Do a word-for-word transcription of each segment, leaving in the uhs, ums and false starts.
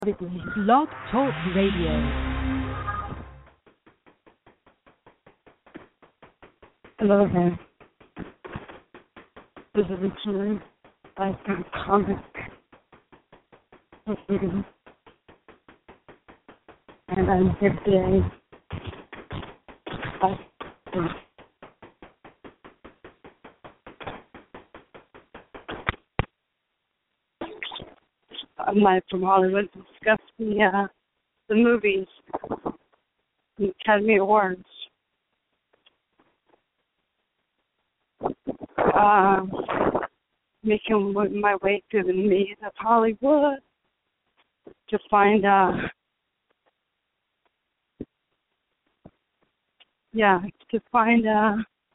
Blog Talk Radio. Hello there. This is originally by some comic reading, and I'm here today by I'm live from Hollywood to discuss the uh, the movies, the Academy Awards. Uh, making my way through the maze of Hollywood to find, uh, yeah, to find uh,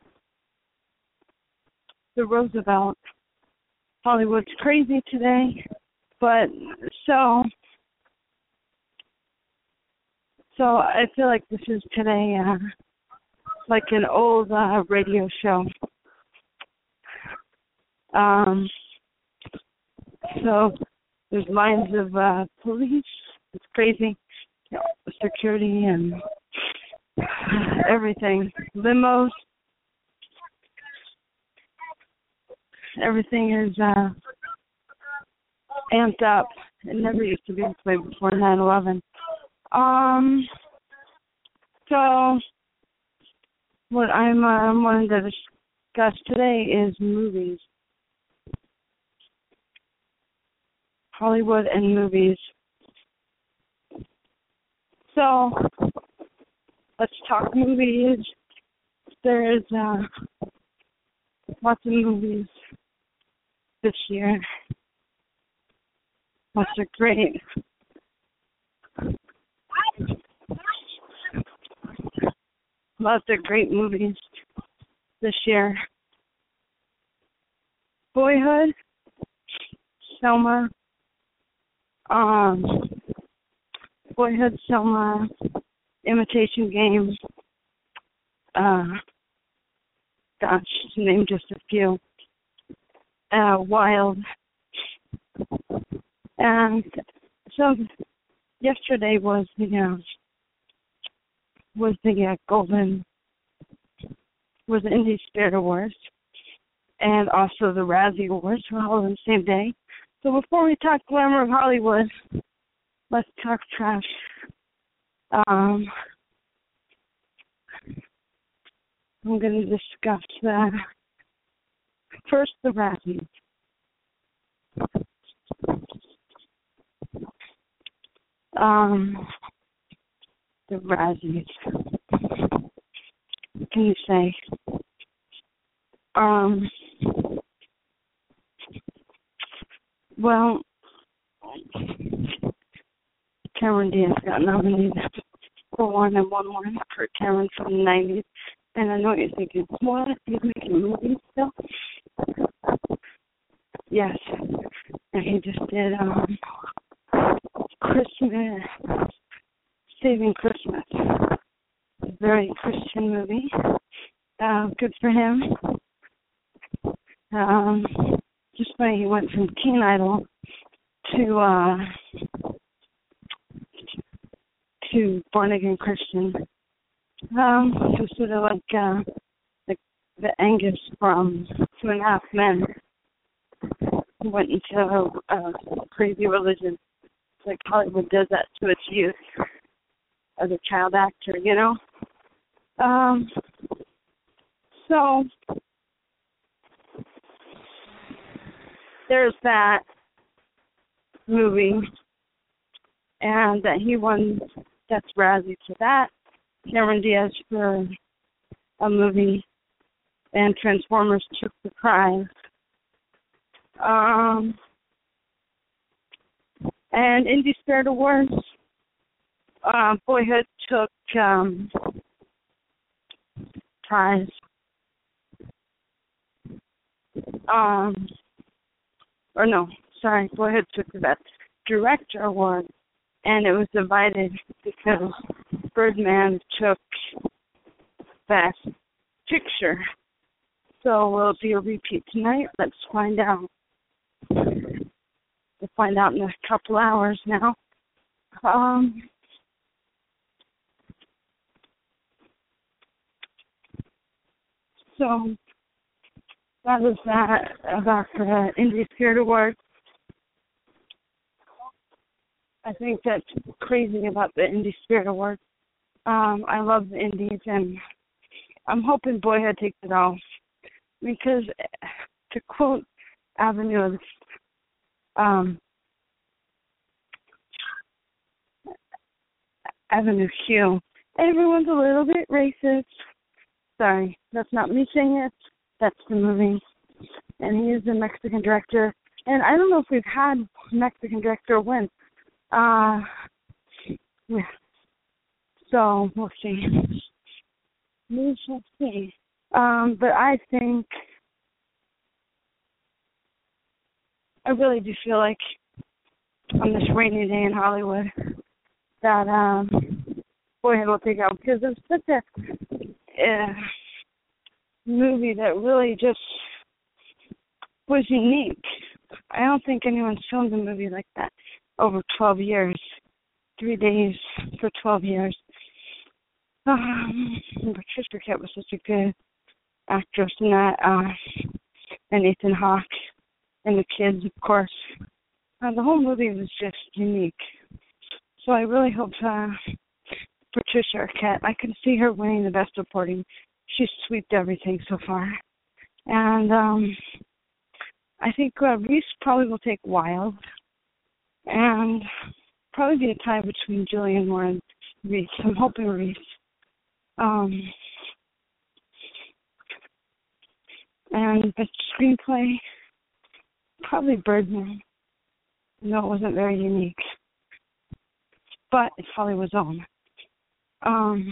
the Roosevelt. Hollywood's crazy today, but so, so I feel like this is today, uh, like an old uh, radio show. Um, so there's lines of uh, police. It's crazy. You know, security and everything. Limos. Everything is uh, amped up. It never used to be this way before nine eleven. Um, so what I'm uh, wanting to discuss today is movies. Hollywood and movies. So, let's talk movies. There's uh, lots of movies this year. Lots of great. Lots of great movies this year. Boyhood, Selma, Um, Boyhood, Selma, Imitation Game, uh, gosh, to name just a few, uh, Wild, and so yesterday was the, uh, was the uh, Golden, was the Indie Spirit Awards, and also the Razzie Awards were all on the same day. So before we talk glamour of Hollywood, let's talk trash. Um, I'm going to discuss that. First, the Razzies. Um, the Razzies. What can you say? Um... Well, Cameron Diaz got nominated for one and one more for Cameron from the nineties. And I know what you're thinking, what? He's making movies still? Yes. And he just did um, Christmas, Saving Christmas. A very Christian movie. Uh, good for him. Um... Just funny, he went from teen idol to uh, to born again Christian. Um, so sort of like uh, the the Angus from Two and a Half Men, who went into a, a crazy religion. It's like Hollywood does that to its youth as a child actor, you know. Um, so. There's that movie, and that he won, that's Razzie for that. Cameron Diaz for a movie, and Transformers took the prize. Um, and Indie Spirit Awards, uh, Boyhood took um, prize. Um. Or no, sorry, Boyhood took the Best Director Award, and it was divided because Birdman took Best Picture. So will it be a repeat tonight? Let's find out. We'll find out in a couple hours now. Um, so that is that about the Indie Spirit Award. I think that's crazy about the Indie Spirit Award. Um, I love the Indies, and I'm hoping Boyhood takes it all. Because, to quote Avenue, um, Avenue Q, everyone's a little bit racist. Sorry, that's not me saying it. That's the movie. And he is a Mexican director. And I don't know if we've had a Mexican director win. Uh, yeah. So we'll see. We shall see. Um, but I think, I really do feel like on this rainy day in Hollywood that um, Boyhood will take out, because it's such a uh, movie that really just was unique. I don't think anyone's filmed a movie like that over twelve years, three days for twelve years. Um, Patricia Arquette was such a good actress in that, uh, and Ethan Hawke, and the kids, of course. Uh, the whole movie was just unique. So I really hope uh, Patricia Arquette, I can see her winning the best supporting. She's sweeped everything so far. And um, I think uh, Reese probably will take Wild. And probably be a tie between Julianne Moore and Reese. I'm hoping Reese. Um, and the screenplay, probably Birdman. No, it wasn't very unique. But it's Hollywood's own. Um,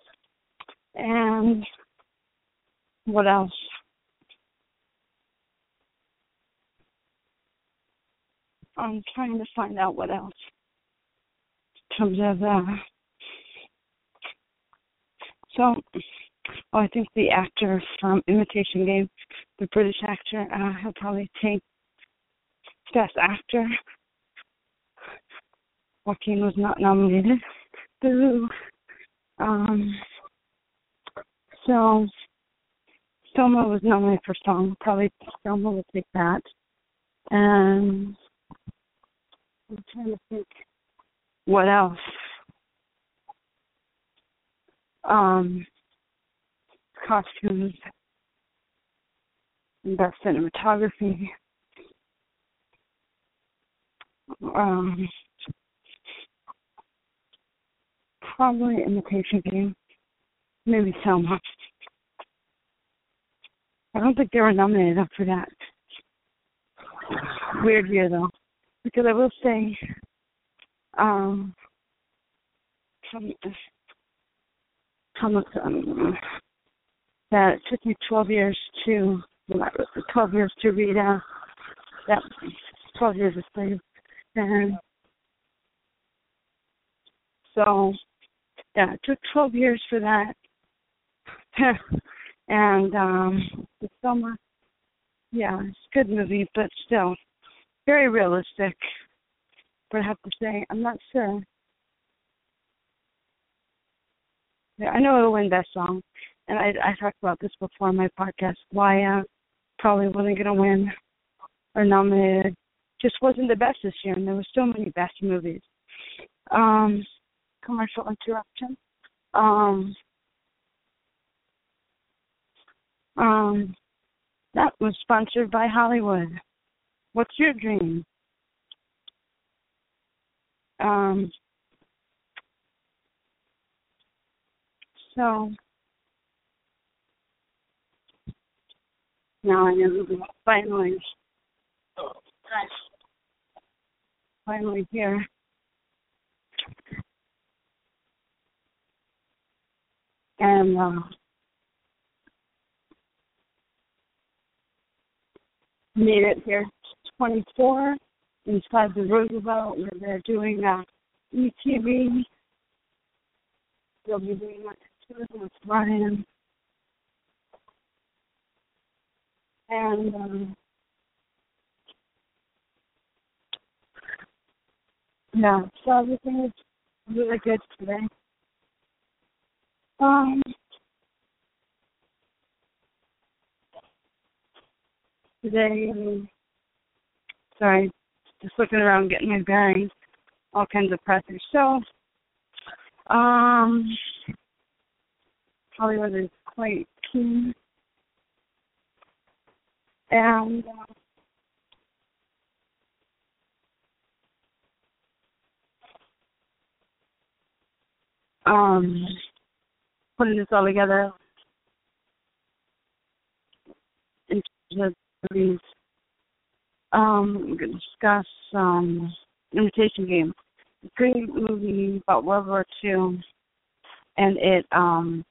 and what else? I'm trying to find out what else. In terms of, uh, so, oh, I think the actor from Imitation Game, the British actor, uh, he'll probably take Best Actor. Joaquin was not nominated. Boo. Um, so, Selma was nominated for song. Probably Selma will take that. And I'm trying to think what else. Um, costumes, best cinematography. Um, probably Imitation Game. Maybe Selma. I don't think they were nominated up for that. Weird year though, because I will say, um, from comics, um, that it took me twelve years to, well, twelve years to read uh, that twelve years of slave, and so yeah, it took twelve years for that, and um, the summer. Yeah, it's a good movie, but still very realistic. But I have to say, I'm not sure. Yeah, I know it'll win Best Song, and I, I talked about this before on my podcast, why uh, probably wasn't going to win or nominated. Just wasn't the best this year, and there were so many best movies. Um, commercial interruption. Um, um, that was sponsored by Hollywood. What's your dream? Um, so now I am finally, finally here. And uh, made it here twenty-four inside the Roosevelt where they're doing uh, E T V. They'll be doing like tourism with Ryan. And um, Yeah, so everything is really good today. Um, today, um, sorry, just looking around, getting my bearings, all kinds of pressure. So, um, Hollywood is quite keen, and um, putting this all together in terms of movies. Um, we're going to discuss um, Imitation Game. A great movie about World War Two, and it um,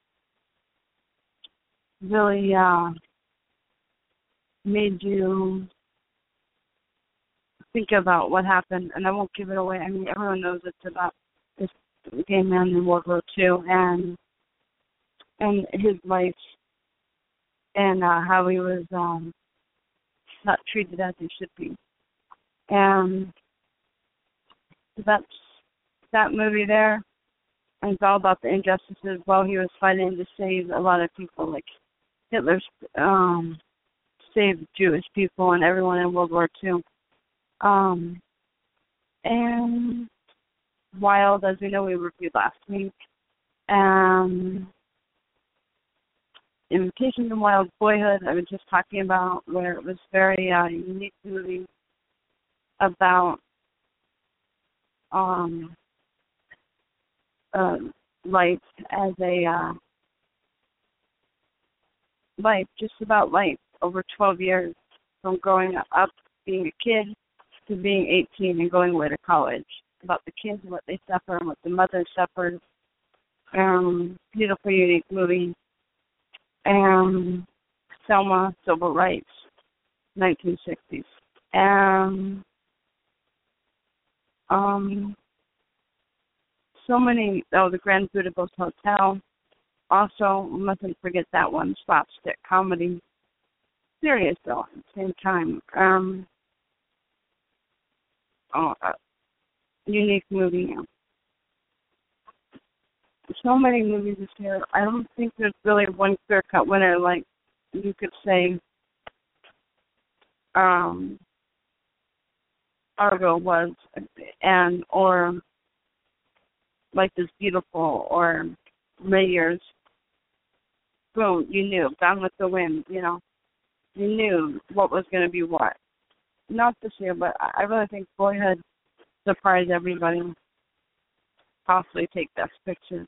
really uh, made you think about what happened. And I won't give it away. I mean, everyone knows it's about this gay man in World War Two and and his life and uh, how he was um, not treated as he should be. And that's that movie there. And it's all about the injustices while he was fighting to save a lot of people, like Hitler um, saved Jewish people and everyone in World War Two. Um, and Wild, as we know, we reviewed last week. Um, Imitation of Wild, Boyhood, I was just talking about, where it was very uh, unique movie about um, uh, life as a uh, life, just about life over twelve years, from growing up, being a kid, to being eighteen and going away to college. About the kids, what they suffer, and what the mother suffered. Um, beautiful, unique movie. Um, Selma, Civil Rights, nineteen sixties. Um, um, so many, oh, the Grand Budapest Hotel. Also, mustn't forget that one, slapstick comedy. Serious, though, at the same time. Um, oh, uh, unique movie. So many movies this year. I don't think there's really one clear-cut winner. Like you could say, um, Argo was, and or Life is Beautiful, or Mayors. Boom, you knew. Gone with the Wind. You know, you knew what was going to be what. Not this year, but I really think Boyhood surprised everybody. Possibly take Best Picture.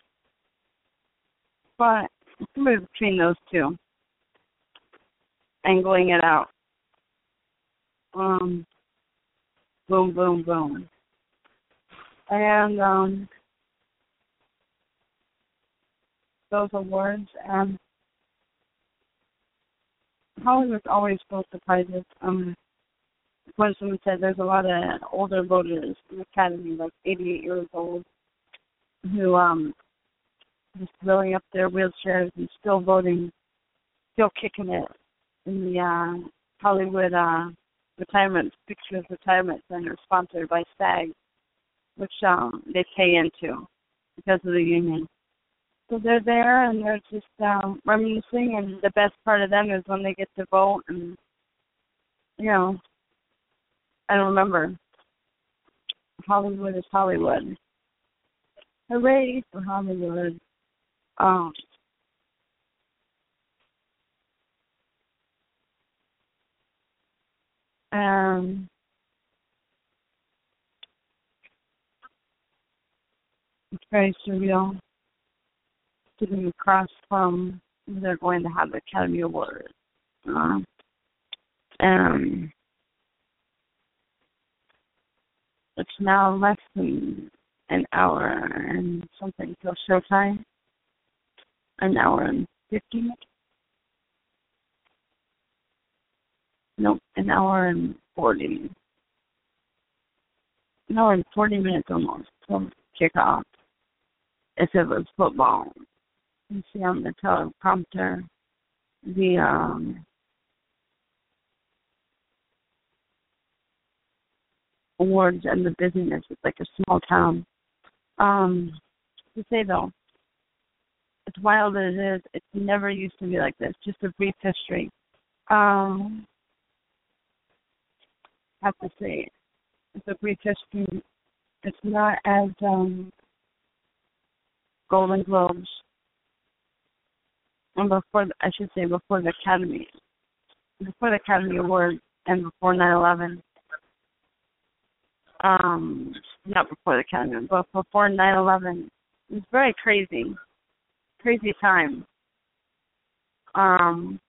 But somewhere between those two, angling it out. Um, boom, boom, boom. And um, those awards, and Hollywood's always full of surprises. Um, when someone said there's a lot of older voters in the Academy, like eighty-eight years old, who um just filling up their wheelchairs and still voting, still kicking it in the uh, Hollywood uh, Retirement Pictures Retirement Center, sponsored by SAG, which um, they pay into because of the union. So they're there and they're just um, reminiscing, and the best part of them is when they get to vote, and you know, I remember, Hollywood is Hollywood. Hooray for Hollywood. Um, and it's very surreal sitting across from where they're going to have the Academy Awards. Uh, um, it's now less than an hour and something till showtime. An hour and fifty minutes? Nope, an hour and forty. An hour and forty minutes almost till kickoff. If it was football. You see on the teleprompter the um awards and the busyness. It's like a small town. Um, to say though, as wild as it is, it never used to be like this. Just a brief history. Um, I have to say, it's a brief history. It's not as um, Golden Globes, and before, I should say, before the Academy, before the Academy Awards, and before nine eleven. Um, not before the Academy, but before nine eleven. It was very crazy, crazy time. Um,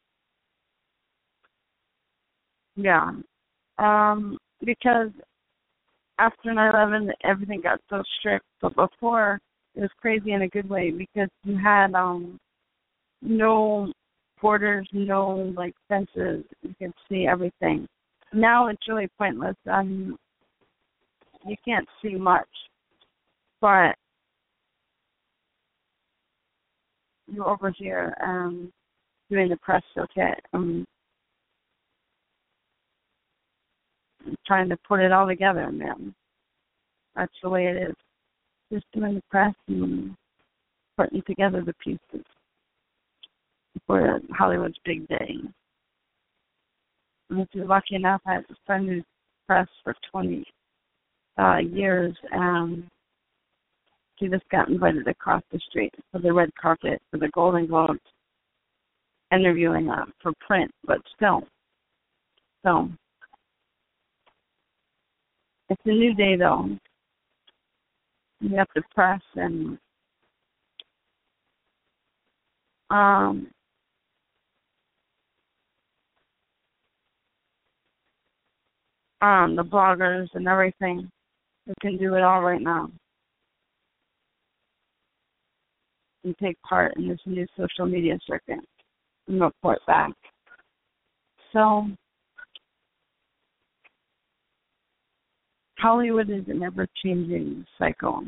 yeah, um, because after nine eleven, everything got so strict, but before, it was crazy in a good way because you had um, no borders, no like fences. You could see everything. Now it's really pointless. Um, you can't see much, but you're over here um, doing the press circuit, um, trying to put it all together, man. That's the way it is. Just doing the press and putting together the pieces for Hollywood's big day. And if you're lucky enough, I had a friend who's press for twenty uh, years, and she just got invited across the street for the red carpet for the Golden Globes, interviewing uh, for print, but still. So, it's a new day, though. You have to press and um, um, the bloggers and everything who can do it all right now and take part in this new social media circuit and report back. So, Hollywood is an ever-changing cycle.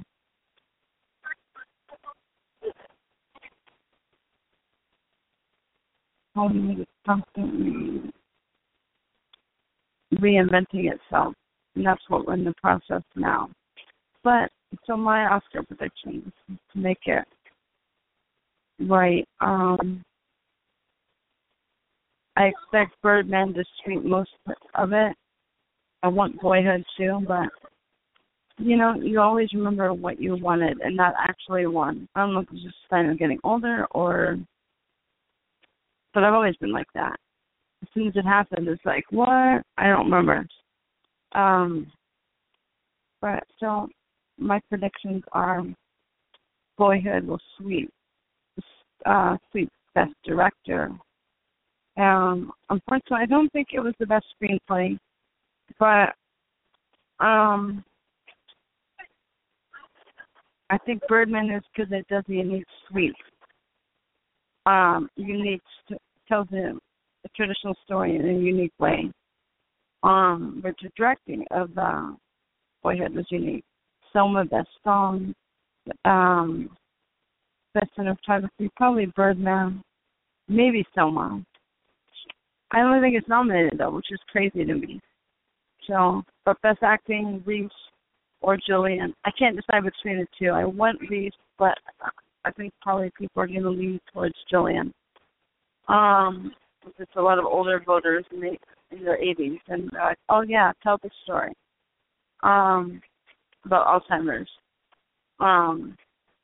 Hollywood is constantly reinventing itself, and that's what we're in the process now. But, so my Oscar prediction is to make it right. Um, I expect Birdman to sweep most of it. I want Boyhood too, but, you know, you always remember what you wanted and not actually won. I don't know if it's just a sign of getting older or, but I've always been like that. As soon as it happened, it's like, what? I don't remember. Um, but so my predictions are Boyhood will sweep, uh, sweep Best Director. Um, unfortunately, I don't think it was the best screenplay. But um, I think Birdman is because it does the unique sweep. Um, unique st- tells a, a traditional story in a unique way. Um, but the directing of uh, Boyhood was unique. Selma, best song, um, best cinematography, probably Birdman, maybe Selma. I don't think it's nominated though, which is crazy to me. So, but best acting, Reese or Jillian. I can't decide between the two. I want Reese, but I think probably people are going to lean towards Jillian. Um, it's a lot of older voters in, the, in their eighties, and they're like, oh yeah, tell the story. Um, about Alzheimer's. Um,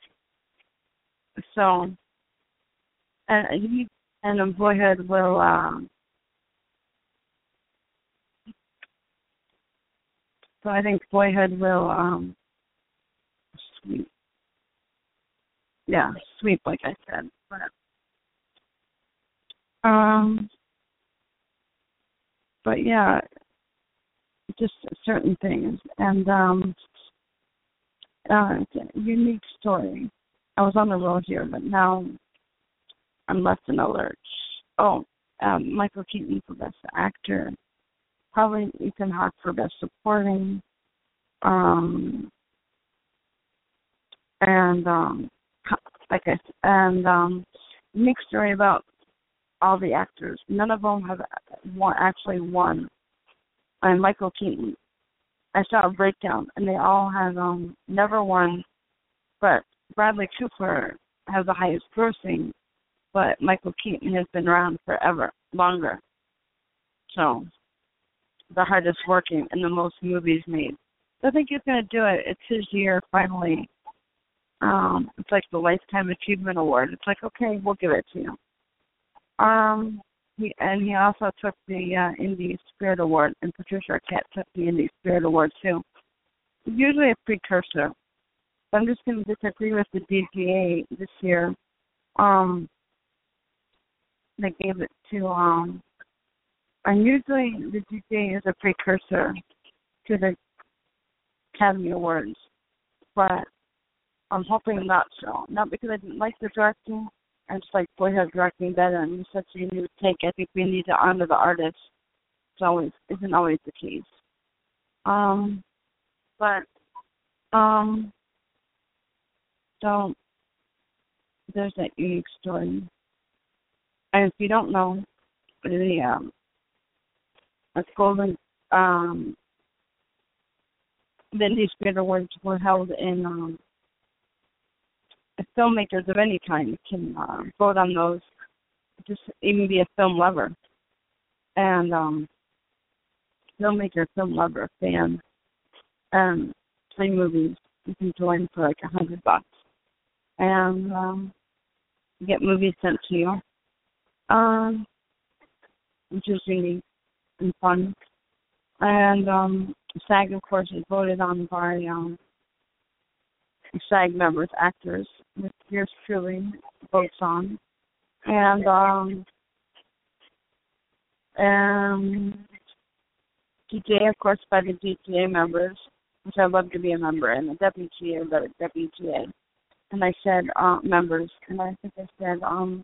so, and he and Boyhood will. Um, So I think Boyhood will um, sweep. Yeah, sweep, like I said. But, um, but yeah, just certain things. And um, uh, it's a unique story. I was on the road here, but now I'm left in a lurch. Oh, um, Michael Keaton for Best Actor. Probably Ethan Hawke for Best Supporting, um, and um, like I said, and um, unique story about all the actors. None of them have won, actually won. And Michael Keaton I saw a breakdown, and they all have um never won, but Bradley Cooper has the highest grossing, but Michael Keaton has been around forever, longer. So the hardest working and the most movies made. So I think he's going to do it. It's his year finally. Um, it's like the Lifetime Achievement Award. It's like, okay, we'll give it to you. Um, he, and he also took the uh, Indie Spirit Award, and Patricia Arquette took the Indie Spirit Award too. It's usually a precursor. But I'm just going to disagree with the D G A this year. Um, they gave it to, um, and usually the D G A is a precursor to the Academy Awards, but I'm hoping not so. Not because I didn't like the directing. I just like Boyhood directing better, and such a new take. I think we need to honor the artist. It's always isn't always the case. Um, but um, so there's that unique story. And if you don't know, the um, a golden um, the Indie Spirit Awards were held in. Um, Filmmakers of any kind can uh, vote on those, just even be a film lover. And um, filmmaker, film lover, fan, um, play movies, you can join for like a hundred bucks. And um, get movies sent to you, um, which is unique and fun. And um, SAG, of course, is voted on by um, SAG members, actors, with yours truly votes on, and um, and D J A, of course, by the D G A members, which I love to be a member, and the W G A, the W G A, and I said uh, members, and I think I said um,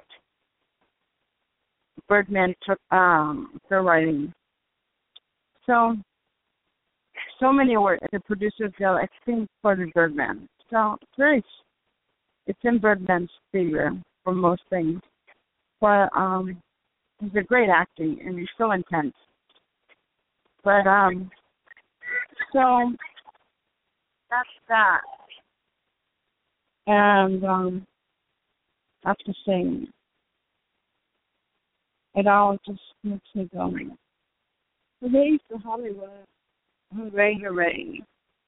Birdman took um, for writing. So. So many awards. The producers go, I think, for the Birdman. So it's very, it's in Birdman's favor for most things. But um, he's a great acting, and he's so intense. But um, so that's that. And um, I have to say, it all just makes me go, hooray for Hollywood. Hooray, hooray.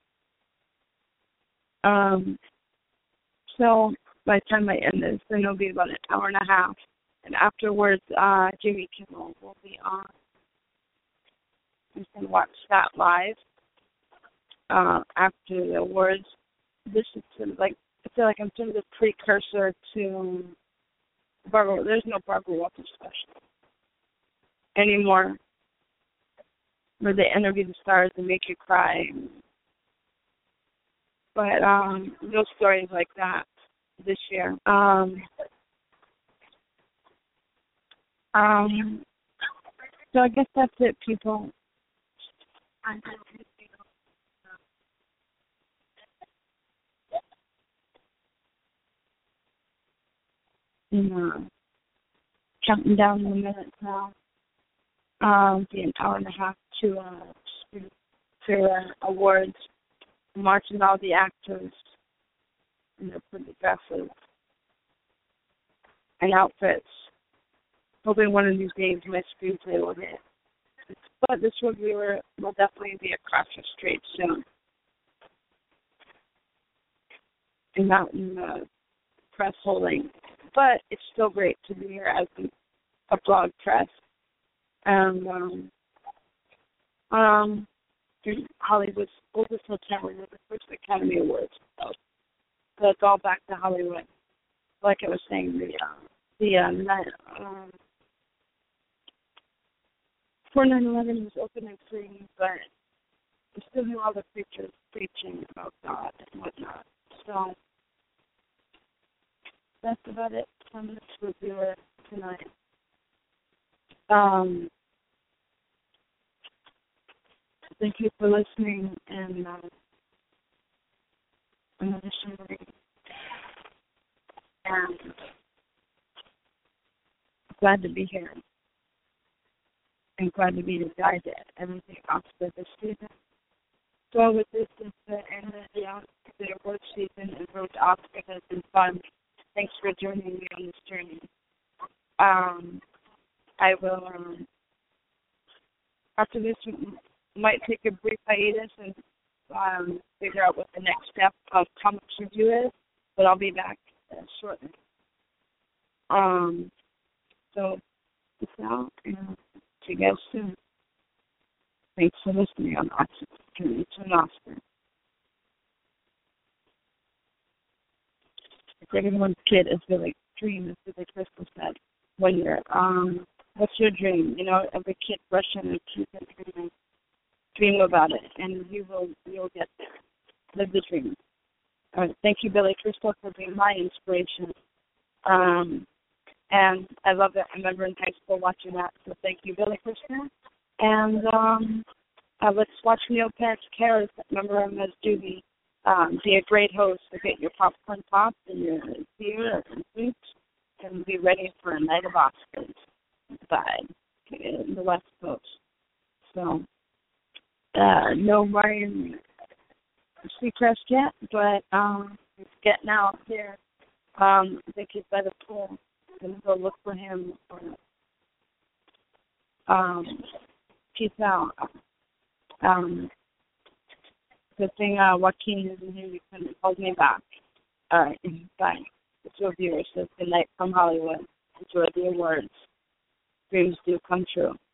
Um, so by the time I end this, then it'll be about an hour and a half. And afterwards, uh, Jimmy Kimmel will be on. You can watch that live uh, after the awards. This is sort of like, I feel like I'm sort of the precursor to Barbara. There's no Barbara Walters special anymore, where they interview the stars and make you cry. But um, no stories like that this year. Um, um, so I guess that's it, people. And, uh, counting down the minutes now. Um, be an hour and a half to uh, to uh, awards, marching all the actors in their pretty dresses and outfits. Hoping one of these days my screenplay will hit. But this reviewer will definitely be across the street soon. And not in the press holding. But it's still great to be here as a blog press. And um, um, Hollywood's oldest hotel with the first Academy Awards. So, so it's all back to Hollywood. Like I was saying, the uh, the uh, night, um, before nine eleven was open and free, but we still have all the preachers preaching about God and whatnot. So that's about it from this reviewer tonight. Um, thank you for listening, and uh, I'm listening, and glad to be here, and glad to be the guide to everything else for this season. So with this is the end of the, uh, the award season and Road to Oscar has been fun. Thanks for joining me on this journey. Um, I will, um, after this, might take a brief hiatus and um, figure out what the next step of comics review is, but I'll be back uh, shortly. Um, so, peace out, and see you guys soon. Thanks for listening on Oxford Journey to an Oscar. Everyone's kid is Billy dream, as Billy Crystal said one year. Um, what's your dream? You know, every kid brushing their teeth and dreaming. Dream about it, and you will you'll get there. Live the dream. All right, thank you, Billy Crystal, for being my inspiration. Um, and I love it. I remember in high school watching that. So thank you, Billy Crystal. And um, uh, let's watch Neil Patrick Harris. Remember him as Doobie. Um, be a great host to get your popcorn popped and your beer and sweets, and be ready for a night of Oscars side in the West Coast. So, uh, no Ryan Seacrest yet, but um, he's getting out there. Um, I think he's by the pool. I'm going to go look for him. Um, peace out. Um, Good thing uh, Joaquin isn't here. You couldn't hold me back. All right, bye. It's your viewers. So good night from Hollywood. Enjoy the awards. Dreams do come true.